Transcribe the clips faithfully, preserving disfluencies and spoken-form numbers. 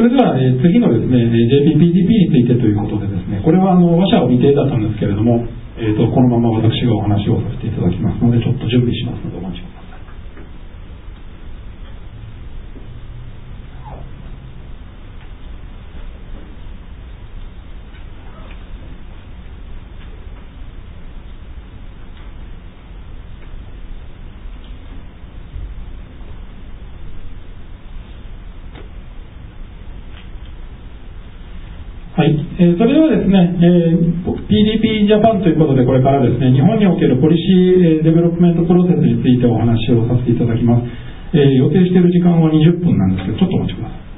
それでは、えー、次のですね ジェイピーピーディーピー についてということでですね、これはあの話者を未定だったんですけれども、えー、とこのまま私がお話をさせていただきますので、ちょっと準備しますのでお待ちください。はい、えー、それではですね、えー、ピーディーピー ジャパンということで、これからですね、日本におけるポリシーデベロップメントプロセスについてお話をさせていただきます。えー、予定している時間はにじゅっぷんなんですけど、ちょっとお待ちください。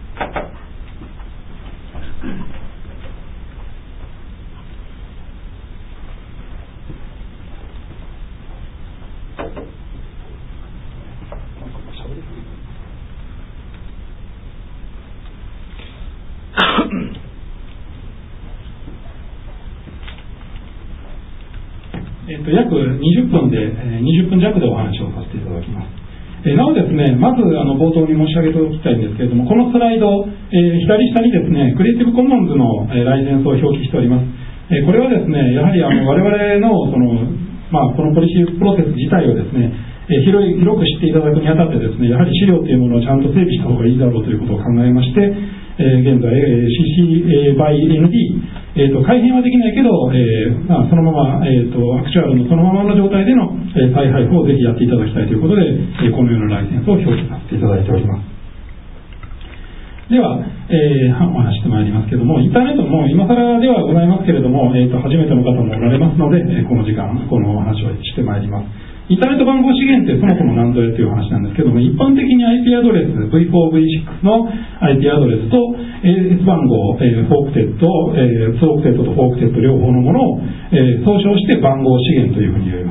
えっと、約にじゅっぷんで、にじゅっぷん弱でお話をさせていただきます。えー、なおですね、まずあの冒頭に申し上げておきたいんですけれども、このスライド、えー、左下にですね、クリエイティブコモンズの、えー、ライセンスを表記しております。えー、これはですね、やはりあの我々のその、まあ、このポリシープロセス自体をですね、えー、広い広く知っていただくにあたってですね、やはり資料というものをちゃんと整備した方がいいだろうということを考えまして、えー、現在、えー、シーシー by エヌディー、えー、と改変はできないけど、えーまあ、そのまま、えー、とアクチュアルのそのままの状態での、えー、再配布をぜひやっていただきたいということで、えー、このようなライセンスを表記させていただいております。では、えー、お話してまいりますけれども、インターネットも今更ではございますけれども、えー、と初めての方もおられますので、えー、この時間このお話をしてまいります。インターネット番号資源ってそもそも何ぞやという話なんですけども、一般的に アイピー アドレス ブイフォーブイシックス の アイピー アドレスと エーエス 番号、えー、フォークテッド、えー、ツーオクテッドとフォークテッド両方のものを、えー、総称して番号資源というふうに言われます。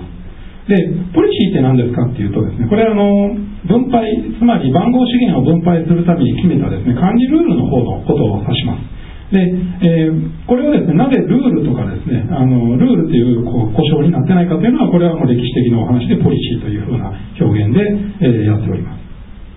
で、ポリシーって何ですかっていうとですね、これはあの分配、つまり番号資源を分配するために決めたですね、管理ルールの方のことを指します。で、えー、これをですね、なぜルールとかですね、あのルールというこう故障になってないかというのは、これはもう歴史的なお話でポリシーというふうな表現で、えー、やっております。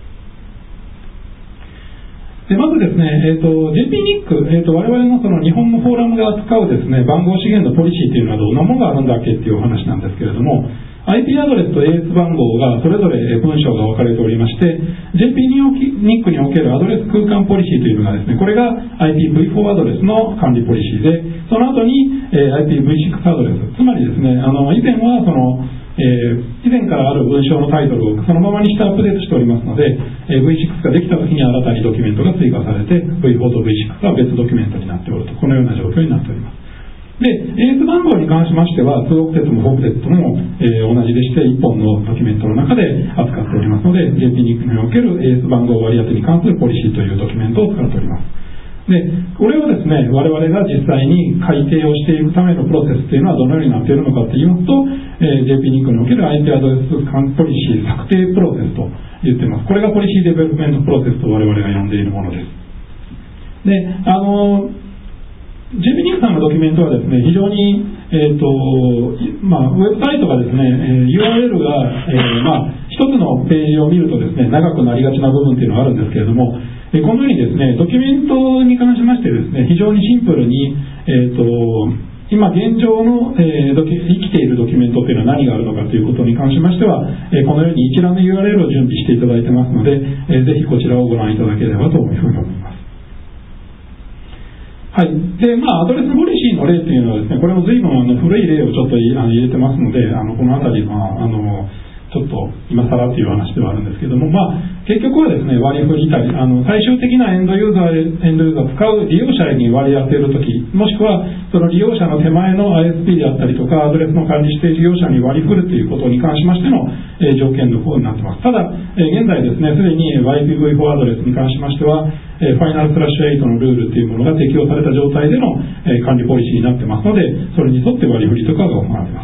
でまずですね、えーと、ジェイピーニック、えーと、我々のその日本のフォーラムが扱うですね、番号資源のポリシーというのはどんなものがあるんだっけっていうお話なんですけれども、アイピー アドレスと エーエス 番号がそれぞれ文章が分かれておりまして、ジェイピー ニックにおけるアドレス空間ポリシーというのがですね、これが アイピーブイフォー アドレスの管理ポリシーで、その後に、えー、アイピーブイシックス アドレス、つまりですね、あの以前はそのえー、以前からある文章のタイトルをそのままにしてアップデートしておりますので、えー、ブイシックス ができたときに新たにドキュメントが追加されて ブイフォー と ブイシックス は別ドキュメントになっておると、このような状況になっております。で、エーエス 番号に関しましてはツーオクテッドもフォークテッドも、えー、同じでしていっぽんのドキュメントの中で扱っておりますので、 ジェイピーニック における エーエス 番号割り当てに関するポリシーというドキュメントを使っております。で、これをですね、我々が実際に改定をしていくためのプロセスというのはどのようになっているのかといいますと、えー、ジェイピーニック における アイピー アドレスポリシー策定プロセスと言っています。これがポリシーデベロップメントプロセスと我々が呼んでいるものです。で、あの ジェイピーニック さんのドキュメントはですね、非常に、えーとまあ、ウェブサイトがですね、えー、ユーアールエル が、えーまあ、一つのページを見るとですね、長くなりがちな部分というのがあるんですけれども、えー、このようにですね、ドキュメントに関しましてですね、非常にシンプルに、えーと今現状の、えー、ドキ生きているドキュメントというのは何があるのかということに関しましては、えー、このように一覧の ユーアールエル を準備していただいてますので、えー、ぜひこちらをご覧いただければというふうに思います。はい。で、まあ、アドレスポリシーの例というのはですね、これも随分あの古い例をちょっと入れてますので、あのこのあたりは、あの、ちょっと今更という話ではあるんですけども、まあ、結局はですね、割り振りたり、あの最終的なエンドユーザー、エンドユーザー使う利用者に割り当てるとき、もしくはその利用者の手前の アイエスピー であったりとか、アドレスの管理指定事業者に割り振るということに関しましての、えー、条件の方になっています。ただ、えー、現在ですね、すでに アイピーブイフォー アドレスに関しましては、えー、ファイナルスラッシュエイトのルールというものが適用された状態での、えー、管理ポリシーになってますので、それに沿って割り振りとかが行われます。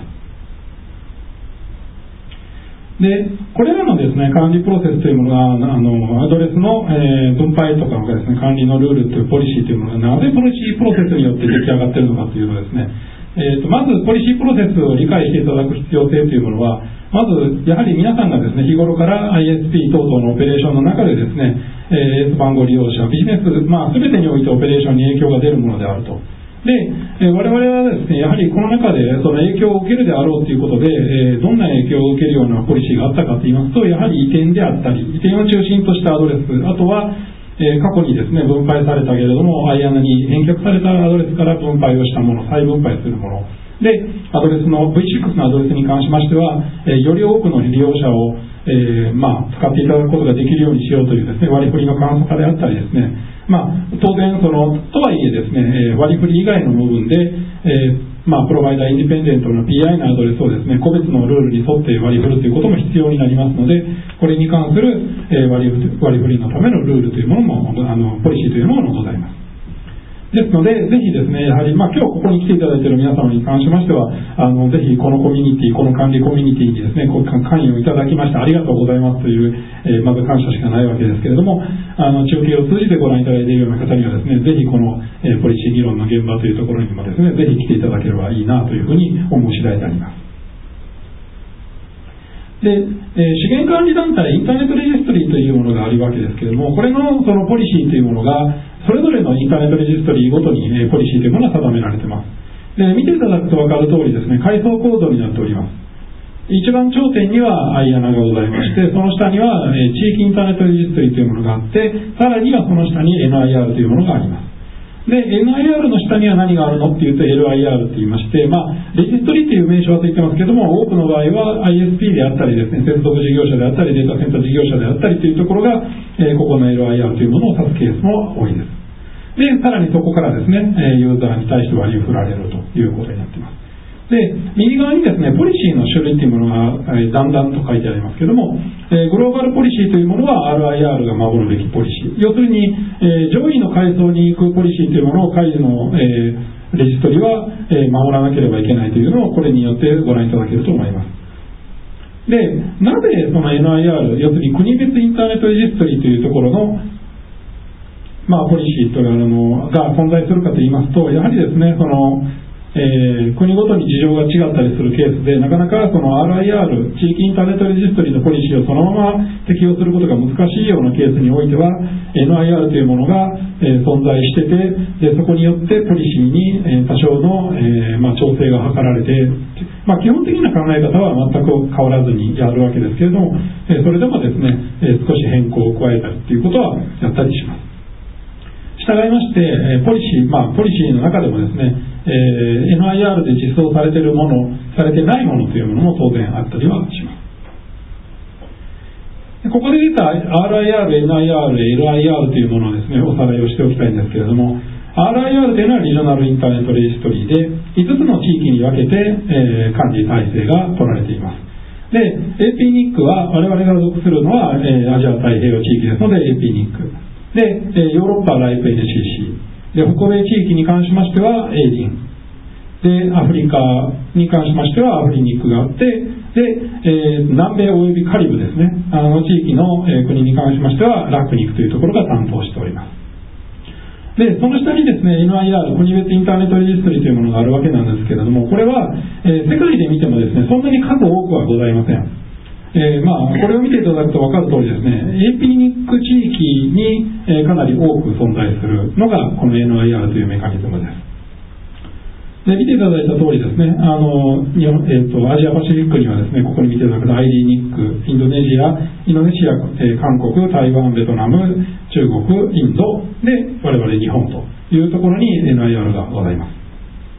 で、これらのですね、管理プロセスというものが、あの、アドレスの、えー、分配とかがですね、管理のルールというポリシーというものが、なぜポリシープロセスによって出来上がっているのかというとですね、 えー、とまずポリシープロセスを理解していただく必要性というものは、まずやはり皆さんがですね、日頃から アイエスピー 等々のオペレーションの中でですね、えー、エーエス 番号利用者、ビジネス、まあ、全てにおいてオペレーションに影響が出るものであると。で、えー、我々はですね、やはりこの中でその影響を受けるであろうということで、えー、どんな影響を受けるようなポリシーがあったかといいますと、やはり移転であったり、移転を中心としたアドレス、あとは、えー、過去にですね、分配されたけれども、アイアナに返却されたアドレスから分配をしたもの、再分配するもの。で、アドレスの ブイシックス のアドレスに関しましては、えー、より多くの利用者を、えーまあ、使っていただくことができるようにしようというですね、割り振りの簡素化であったりですね、まあ、当然その、とはいえですね、えー、割り振り以外の部分で、えーまあ、プロバイダーインディペンデントの ピーアイ のアドレスをですね、個別のルールに沿って割り振るということも必要になりますので、これに関する、えー、割り割り振りのためのルールというものも、あのポリシーというものもございます。ですので、ぜひですね、やはり、まあ、今日ここに来ていただいている皆様に関しましては、あのぜひこのコミュニティ、この管理コミュニティにですね、ご関与いただきましてありがとうございますという、えー、まず感謝しかないわけですけれども、あの中継を通じてご覧いただいているような方にはですね、ぜひこの、えー、ポリシー議論の現場というところにもですね、ぜひ来ていただければいいなというふうに思う次第であります。で、えー、資源管理団体インターネットレジストリーというものがあるわけですけれども、これのそのポリシーというものがそれぞれのインターネットレジストリーごとに、えー、ポリシーというものが定められています。で、見ていただくと分かる通りですね、階層構造になっております。一番頂点にはアイアナがございまして、その下には、えー、地域インターネットレジストリーというものがあって、さらにはその下に エヌアイアール というものがあります。で、エヌアイアール の下には何があるのっていうと エルアイアール って言いまして、まあ、レジストリという名称はついてますけども、多くの場合は アイエスピー であったりですね、接続事業者であったり、データセンター事業者であったりというところが、えー、ここの エルアイアール というものを指すケースも多いです。で、さらにそこからですね、ユーザーに対して割り振られるということになっています。で、右側にですね、ポリシーの種類というものが、えー、だんだんと書いてありますけども、えー、グローバルポリシーというものは アールアイアール が守るべきポリシー。要するに、えー、上位の階層に行くポリシーというものを下位の、えー、レジストリは、えー、守らなければいけないというのをこれによってご覧いただけると思います。で、なぜその エヌアイアール、要するに国別インターネットレジストリというところの、まあ、ポリシーというのが存在するかといいますと、やはりですね、そのえー、国ごとに事情が違ったりするケースで、なかなかその アールアイアール、地域インターネットレジストリのポリシーをそのまま適用することが難しいようなケースにおいては、エヌアイアール というものが、えー、存在してて、でそこによってポリシーに、えー、多少の、えーまあ、調整が図られて、まあ、基本的な考え方は全く変わらずにやるわけですけれども、えー、それでもですね、えー、少し変更を加えたりということはやったりします。従いまして、ポリシー、まあ、ポリシーの中でもですね、えー、エヌアイアール で実装されているもの、されてないものというものも当然あったりはします。ここで出た アールアイアール、エヌアイアール、エルアイアール というものをですね、おさらいをしておきたいんですけれども、アールアイアール というのはリジョナルインターネットレジストリで、いつつの地域に分けて、えー、管理体制が取られています。で、エーピーニック は我々が属するのは、えー、アジア太平洋地域ですので エーピーニック。で、ヨーロッパは ライプ エヌシーシー。で、北米地域に関しましては エーディン。で、アフリカに関しましてはアフリニックがあって、で、えー、南米およびカリブですね、あの地域の、えー、国に関しましてはラクニックというところが担当しております。で、その下にですね、エヌアイアール、国別インターネットレジストリというものがあるわけなんですけれども、これは、えー、世界で見てもですね、そんなに数多くはございません。えーまあ、これを見ていただくと分かる通りですね、エーピーニック地域に、えー、かなり多く存在するのがこの エヌアイアール というメカニズムです。で、見ていただいた通りですね、あの日本、えーと、アジアパシフィックにはですね、ここに見ていただくと アイディー ニック、インドネシア、インドネシア、えー、韓国、台湾、ベトナム、中国、インドで我々日本というところに エヌアイアール がございます。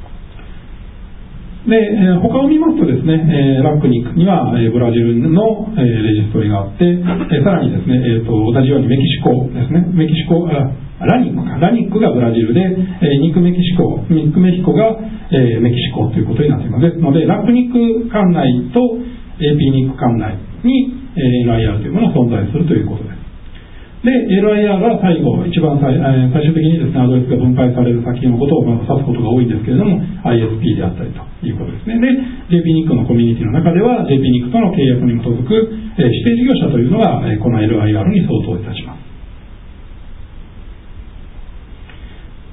で、えー、他を見ますとですね、えー、ラクニックには、えー、ブラジルの、えー、レジストリがあって、えー、さらにですね、えーと、同じようにメキシコですね、メキシコ、あラニックか、ラニックがブラジルで、えー、ニックメキシコ、ニックメヒコが、えー、メキシコということになっています。ですので、ラクニック管内と エーピー ニック管内に、えー、エルアイアール というものが存在するということです。で、エルアイアール は最後、一番 最, 最終的にですね、アドレスが分配される先のことをまず指すことが多いんですけれども、アイエスピー であったりということですね。で、ジェーピーニック のコミュニティの中では、ジェーピーニック との契約に基づく、えー、指定事業者というのが、えー、この エルアイアール に相当いたします。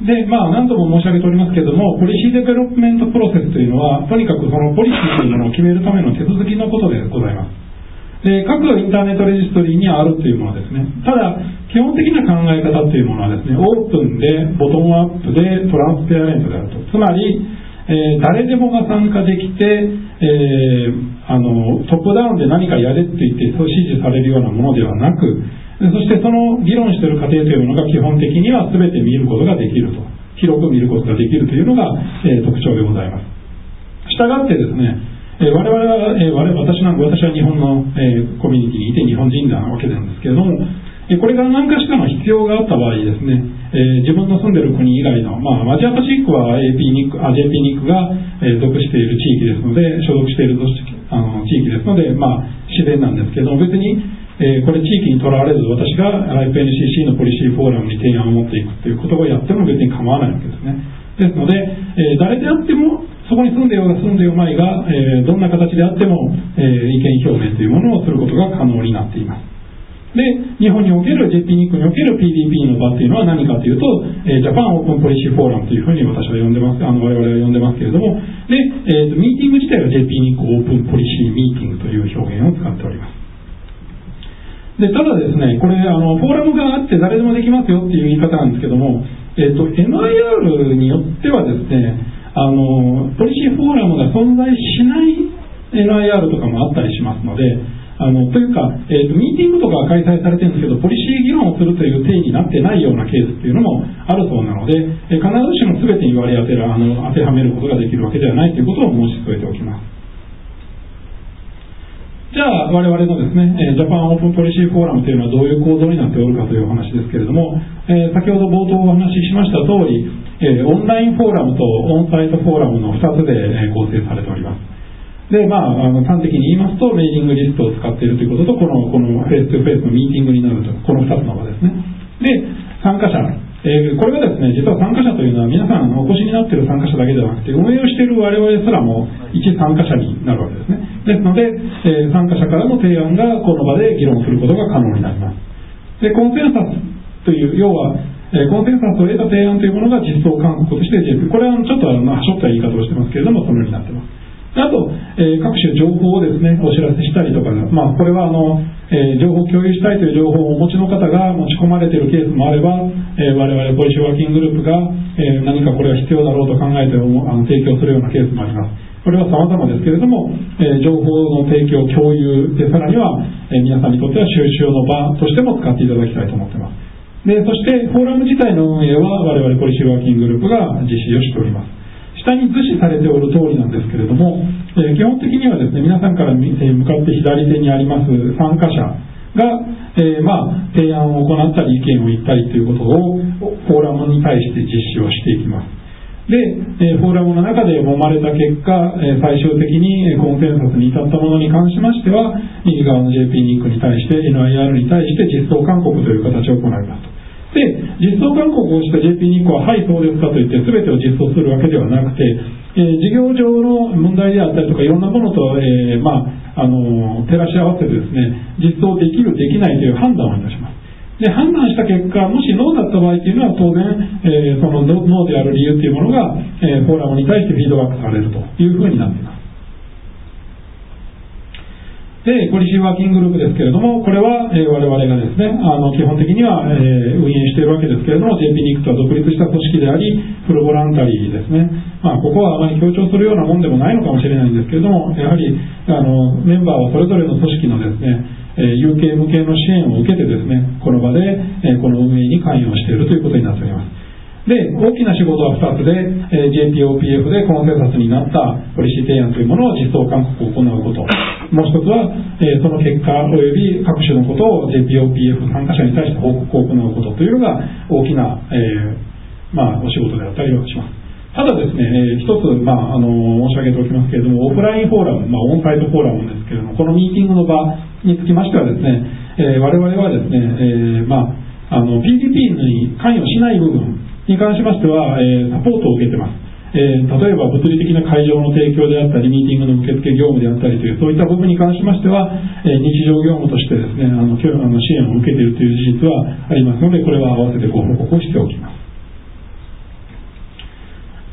で、まあ、何度も申し上げておりますけれども、ポリシーデベロップメントプロセスというのは、とにかくそのポリシーというものを決めるための手続きのことでございます。で、各インターネットレジストリーにあるというものですね。ただ、基本的な考え方というものはですね、オープンで、ボトムアップで、トランスペアレントであると。つまり、えー、誰でもが参加できて、えー、あの、トップダウンで何かやれって言って、そう指示されるようなものではなく、そしてその議論している過程というものが基本的には全て見ることができると、広く見ることができるというのが、えー、特徴でございます。したがってですね、えー、我々は、えー、我々私なんか私は日本の、えー、コミュニティにいて日本人なわけなんですけれども、えー、これから何かしらの必要があった場合ですね、えー、自分の住んでいる国以外の、まあ、アジアパシフィックは エーピー ニック、あ ジェーピー ニックが、えー、属している地域ですので、所属しているあの地域ですので、まあ、自然なんですけれども、別にえー、これ地域にとらわれず私が アイピーエヌシーシー のポリシーフォーラムに提案を持っていくということをやっても別に構わないわけですね。ですので、えー、誰であってもそこに住んでようが住んでようまいが、えー、どんな形であっても、えー、意見表明というものをすることが可能になっています。で、日本における ジェーピー ニックにおける ピーディーピー の場というのは何かというと、えー、ジャパンオープンポリシーフォーラムというふうに私は呼んでます、あの我々は呼んでますけれども、で、えー、ミーティング自体は ジェーピー ニックオープンポリシーミーティングという表現を使っております。でただですね、これあのフォーラムがあって誰でもできますよっていう言い方なんですけども、えっと、エムアイアール によってはですね、あのポリシーフォーラムが存在しない エムアイアール とかもあったりしますので、あのというか、えっと、ミーティングとかは開催されてるんですけど、ポリシー議論をするという定義になってないようなケースっていうのもあるそうなので、え必ずしも全てに割り当てるあの当てはめることができるわけではないということを申し添えておきます。じゃあ我々のですね、ジャパンオープンポリシーフォーラムというのはどういう構造になっておるかというお話ですけれども、えー、先ほど冒頭お話ししました通り、えー、オンラインフォーラムとオンサイトフォーラムのふたつで、えー、構成されております。で、まあ、あの端的に言いますと、メーリングリストを使っているということと、この、このフェイストゥフェイスのミーティングになると、このふたつの場ですね。で、参加者。えー、これがですね、実は参加者というのは皆さんお越しになっている参加者だけではなくて、運営をしている我々すらも一参加者になるわけですね。ですので、えー、参加者からの提案がこの場で議論することが可能になります。で、コンセンサスという、要は、えー、コンセンサスを得た提案というものが実装勧告として ジェーピー、これはちょっとはしょった言い方をしてますけれども、そのようになっています。あと、えー、各種情報をですね、お知らせしたりとか、まあ、これはあの、えー、情報を共有したいという情報をお持ちの方が持ち込まれているケースもあれば、えー、我々ポリシーワーキンググループが、えー、何かこれは必要だろうと考えてあの提供するようなケースもあります。これは様々ですけれども、えー、情報の提供、共有で、さらには、えー、皆さんにとっては収集の場としても使っていただきたいと思っています。で、そしてフォーラム自体の運営は我々ポリシーワーキンググループが実施をしております。下に図示されておる通りなんですけれども、えー、基本的にはですね、皆さんから向かって左手にあります参加者が、えー、まあ、提案を行ったり意見を言ったりということをフォーラムに対して実施をしていきます。で、えー、フォーラムの中で揉まれた結果、えー、最終的にコンセンサスに至ったものに関しましては、右側の ジェーピー ニックに対して エヌアイアール に対して実装勧告という形を行いますと。で、実装勧告をした ジェーピー ニックは、はい、そうですかと言って、すべてを実装するわけではなくて、えー、事業上の問題であったりとか、いろんなものと、えー、まあ、あのー、照らし合わせてですね、実装できる、できないという判断をいたします。で、判断した結果、もしノーだった場合というのは、当然、えー、そのノーである理由というものが、えー、フォーラムに対してフィードバックされるというふうになっています。で、ポリシーワーキンググループですけれども、これは、えー、我々がですね、あの基本的には、えー、運営しているわけですけれども、ジェーピー ニックとは独立した組織であり、フルボランタリーですね。まあ、ここはあまり強調するようなもんでもないのかもしれないんですけれども、やはりあのメンバーはそれぞれの組織のですね、えー、有形無形の支援を受けてですね、この場で、えー、この運営に関与しているということになっております。で、大きな仕事はふたつで、えー、ジェーピーオーピーエフ でコンセンサスになったポリシー提案というものを実装勧告を行うこと。もう一つは、えー、その結果及び各種のことを ジェーピーオーピーエフ 参加者に対して報告を行うことというのが大きな、えー、まあ、お仕事であったりはします。ただですね、えー、一つ、まあ、あのー、申し上げておきますけれども、オフラインフォーラム、まあ、オンサイトフォーラムですけれども、このミーティングの場につきましてはですね、えー、我々はですね、えー、まあ、あの ピーディーピー に関与しない部分に関しましては、えー、サポートを受けています。えー、例えば物理的な会場の提供であったり、ミーティングの受付業務であったりという、そういった部分に関しましては、えー、日常業務としてですね、あの、あの支援を受けているという事実はありますので、これは合わせてご報告をしておきます。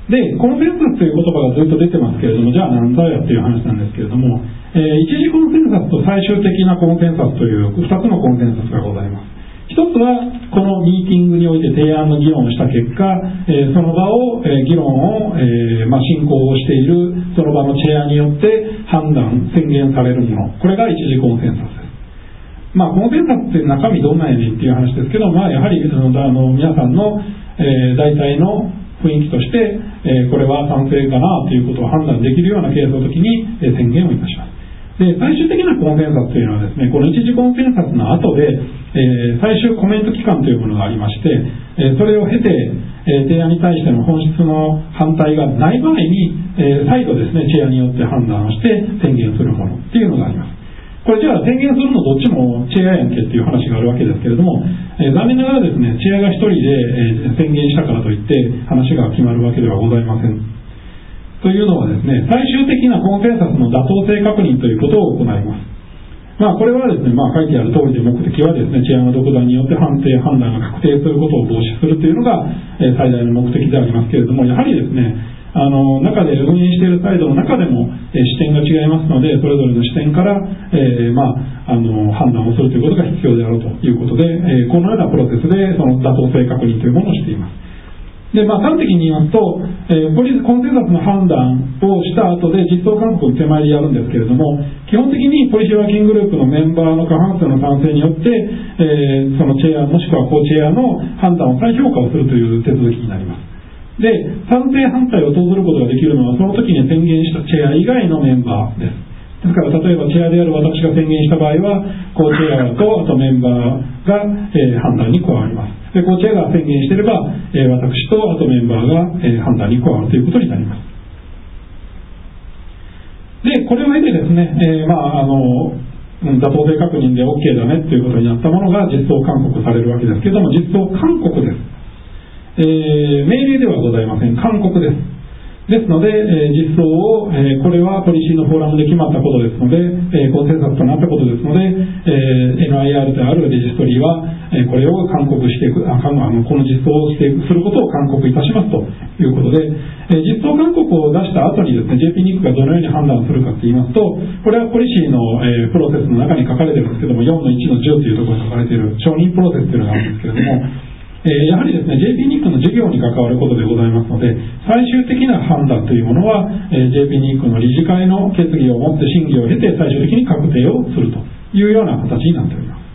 で、コンセンサスという言葉がずっと出てますけれども、じゃあ何ぞやっていう話なんですけれども、えー、一次コンセンサスと最終的なコンセンサスというふたつのコンセンサスがございます。一つはこのミーティングにおいて提案の議論をした結果、えー、その場を、えー、議論を、えーまあ、進行をしているその場のチェアによって判断宣言されるもの、これが一次コンセンサスです。まあ、コンセンサスって中身どんなんやねんっていう話ですけど、まあ、やはりあのあの皆さんの、えー、大体の雰囲気として、えー、これは賛成かなということを判断できるようなケースの時に、えー、宣言をいたします。で、最終的なコンセンサスというのはですね、この一次コンセンサスの後で、えー、最終コメント期間というものがありまして、えー、それを経て、えー、提案に対しての本質の反対がない場合に、えー、再度ですね、チェアによって判断をして宣言するものっていうのがあります。これじゃあ宣言するのどっちもチェアやんけっていう話があるわけですけれども、えー、残念ながらですね、チェアが一人で、えー、宣言したからといって話が決まるわけではございません。というのはですね、最終的なコンセンサスの妥当性確認ということを行います。まあ、これはですね、まあ、書いてある通りで目的はですね、チェアの独断によって判定、判断が確定することを防止するというのが、えー、最大の目的でありますけれども、やはりですね、あの中で運営しているサイドの中でも、えー、視点が違いますので、それぞれの視点から、えーまあ、あの判断をするということが必要であろうということで、えー、このようなプロセスでその妥当性確認というものをしています。で、まあ、端的に言いますと、えー、ポリコンセンサスの判断をした後で実装勧告を手前でやるんですけれども、基本的にポリシーワーキンググループのメンバーの過半数の賛成によって、えー、そのチェアもしくはコーチェアの判断を再評価をするという手続きになります。で、賛成反対を投ずることができるのはその時に宣言したチェア以外のメンバーです。ですから例えばチェアである私が宣言した場合はコーチェアとあとメンバーが、えー、判断に加わります。でコーチェアが宣言していれば、えー、私とあとメンバーが、えー、判断に加わるということになります。でこれを経てですね、えー、まああの妥当性確認で OK だねということになったものが実装勧告されるわけですけれども、実装勧告です。えー、命令ではございません。勧告です。ですので、えー、実装を、えー、これはポリシーのフォーラムで決まったことですので、えー、コンセンサスとなったことですので、えー、エヌアイアール であるレジストリーは、えー、これを勧告していく、ああのこの実装をしていくすることを勧告いたしますということで、えー、実装勧告を出した後にですね、ジェーピー ニックがどのように判断するかと言いますと、これはポリシーの、えー、プロセスの中に書かれているんですけども、よんのいちのじゅうというところに書かれている承認プロセスというのがあるんですけれども、えー、やはりですね、ジェーピー ニックの事業に関わることでございますので、最終的な判断というものは、えー、ジェーピー ニックの理事会の決議をもって審議を経て最終的に確定をするというような形になっております。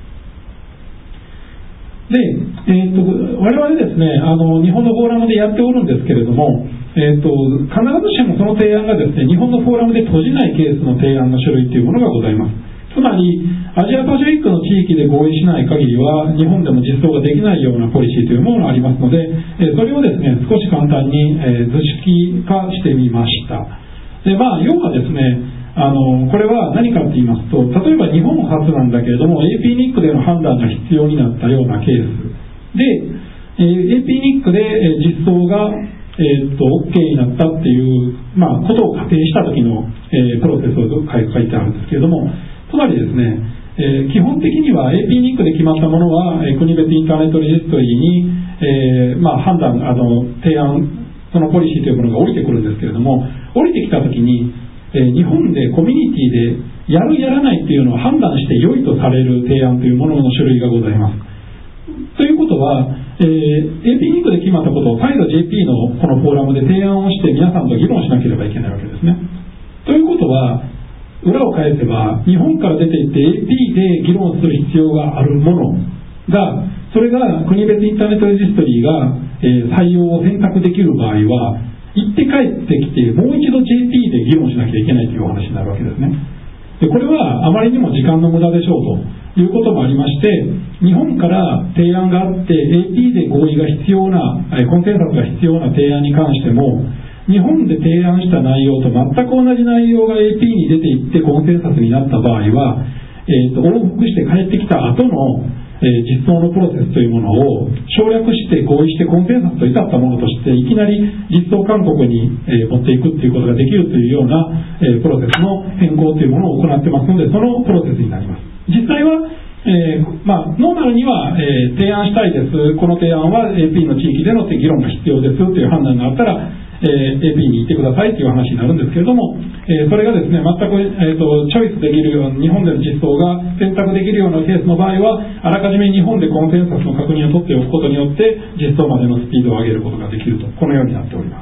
で、えー、と我々ですね、あの日本のフォーラムでやっておるんですけれども、えー、と必ずしもその提案がですね、日本のフォーラムで閉じないケースの提案の種類というものがございます。つまりアジアパシフィックの地域で合意しない限りは日本でも実装ができないようなポリシーというものがありますので、それをですね少し簡単に図式化してみました。で、まあ、要はですね、あのこれは何かと言いますと、例えば日本初なんだけれども エーピー ニックでの判断が必要になったようなケースで、 エーピー ニックで実装がえー、と OK になったっていう、まあ、ことを仮定した時の、えー、プロセスを書いてあるんですけれども、つまりですね、えー、基本的には エーピー ニックで決まったものは、えー、国別インターネットレジストリーに、えーまあ、判断あの提案そのポリシーというものが降りてくるんですけれども、降りてきた時に、えー、日本でコミュニティでやるやらないっていうのを判断して良いとされる提案というものの種類がございます。ということは、えー、エーピー ニックで決まったことを再度 ジェーピー のこのフォーラムで提案をして皆さんと議論しなければいけないわけですね。ということは、裏を返せば日本から出ていって エーピー で議論する必要があるものが、それが国別インターネットレジストリーが、えー、採用を選択できる場合は、行って帰ってきてもう一度 ジェーピー で議論しなきゃいけないというお話になるわけですね。でこれはあまりにも時間の無駄でしょうということもありまして、日本から提案があって エーピー で合意が必要な、コンセンサスが必要な提案に関しても、日本で提案した内容と全く同じ内容が エーピー に出ていってコンセンサスになった場合は、えー、と往復して帰ってきた後の、えー、実装のプロセスというものを省略して合意してコンセンサスと至ったものとしていきなり実装勧告に、えー、持っていくということができるというような、えー、プロセスの変更というものを行ってますので、そのプロセスになります。実際はえーまあ、ノーマルには、えー、提案したいです、この提案は エーピー の地域での議論が必要ですという判断があったら、えー、エーピー に行ってくださいという話になるんですけれども、えー、それがですね、全く、えーと、チョイスできるような、日本での実装が選択できるようなケースの場合は、あらかじめ日本でコンセンサスの確認を取っておくことによって、実装までのスピードを上げることができると、このようになっております。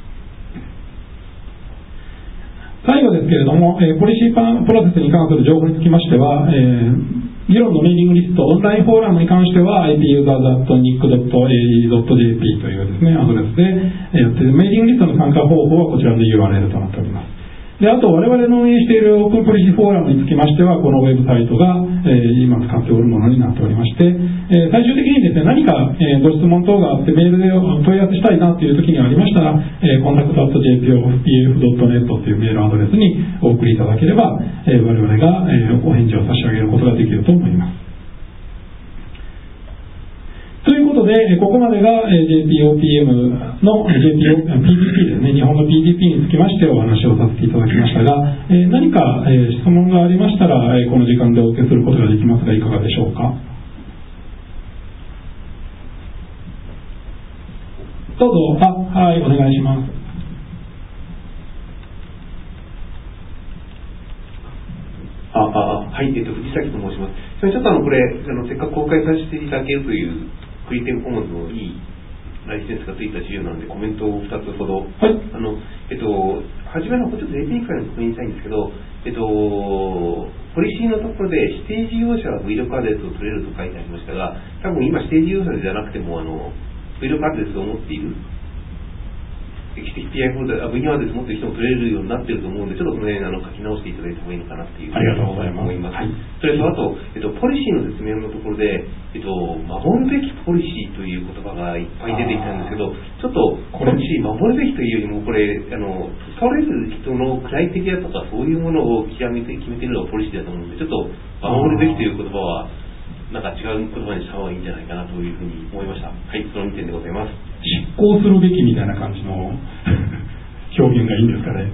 最後ですけれども、えー、ポリシーパンプロセスに関する情報につきましては、えー議論のメーリングリスト、オンラインフォーラムに関しては アイピーユーザードットニックドットエーイードットジェーピー というですね、アドレスでやっているメーリングリストの参加方法はこちらの ユーアールエル となっております。で、あと我々の運営しているオープンポリシーフォーラムにつきましては、このウェブサイトが、えー、今使っておるものになっておりまして、えー、最終的にですね、何か、えー、ご質問等があってメールで問い合わせしたいなという時にありましたら、えー、コンタクト アット ジェーピーオーピーエフ ドットネット というメールアドレスにお送りいただければ、えー、我々が、えー、お返事を差し上げることができると思います。ということで、ここまでが ジェーピーオーピーエム の ジェーピーオーピーディーピー ですね、日本の ピーディーピー につきましてお話をさせていただきましたが、えー、何か、えー、質問がありましたら、えー、この時間でお受けすることができますが、いかがでしょうか。どうぞ。あ、はい、お願いします。 ああはい、えっと、藤崎と申します。それちょっとあのこれあのせっかく公開させていただけるというクリテンコモンズのいいライセンスがついた資料なのでコメントをふたつほど、はい、あのえっと初めのちょっと エーピー からの確認したいんですけど、えっとポリシーのところで指定事業者は ブイロック アドレスを取れると書いてありましたが、多分今指定事業者じゃなくてもあの ブイロック アドレスを持っているエーピーアイ フォルダ、ブイアドレス持ってる人も取れるようになっていると思うので、ちょっとその辺あの書き直していただいた方がいいのかなっていう。 ありがとうございます。 思います。はい、それとあと、えっと、ポリシーの説明のところで、えっと、守るべきポリシーという言葉がいっぱい出てきたんですけど、ちょっとポリシー守るべきというよりも、これ、あの、使われる人の具体的だとか、そういうものを極めて決めているのがポリシーだと思うので、ちょっと守るべきという言葉は、なんか違う言葉にした方がいいんじゃないかなというふうに思いました。はい、そのにてんでございます。 執行するべきみたいな感じの表現がいいんですかね。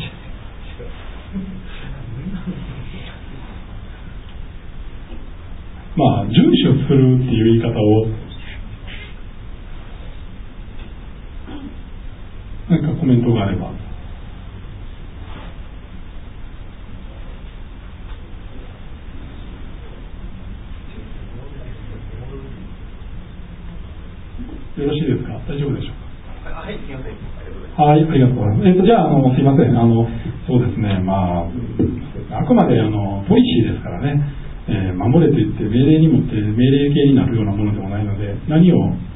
まあ遵守するっていう言い方を何かコメントがあれば。よろしいですか。大丈夫でしょうか。 はい、すみません。 はい、ありがとうございます。えっと、じゃあ、あの、すいません。あの、そうですね、まあ、あくまで、あの、ポリシーですからね、えー、守れと言って命令にもって命令形になるようなものでもないので、何を、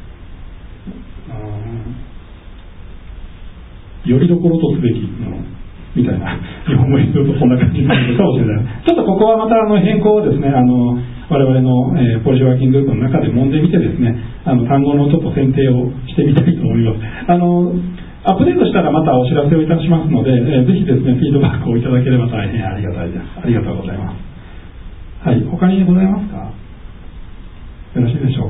よりどころとすべきもの、みたいな、日本語にするとそんな感じになるかもしれない。ちょっとここはまた、あの、変更をですね、あの、我々の、えー、ポリシーワーキンググループの中で揉んでみてですね、あの、単語のちょっと選定をしてみたいと思います。あの、アップデートしたらまたお知らせをいたしますので、えー、ぜひですね、フィードバックをいただければ大変ありがたいです。ありがとうございます。はい、他にございますか？よろしいでしょうか。